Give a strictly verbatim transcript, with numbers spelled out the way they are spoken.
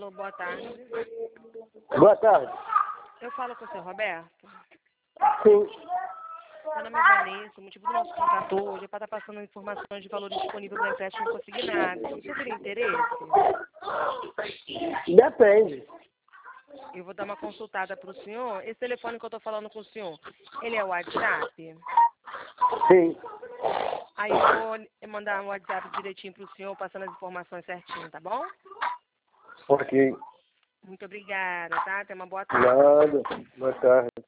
Alô, boa tarde. Boa tarde. Eu falo com o senhor Roberto. Sim. Meu nome é Vanessa, o motivo do nosso contato hoje é para estar passando informações de valores disponíveis na empréstimo consignado. O senhor teria interesse? Depende. Eu vou dar uma consultada para o senhor. Esse telefone que eu estou falando com o senhor, ele é o WhatsApp? Sim. Aí eu vou mandar um WhatsApp direitinho para o senhor, passando as informações certinho, tá bom? Ok. Muito obrigada, tá? Tenha uma boa tarde. Nada. Boa tarde.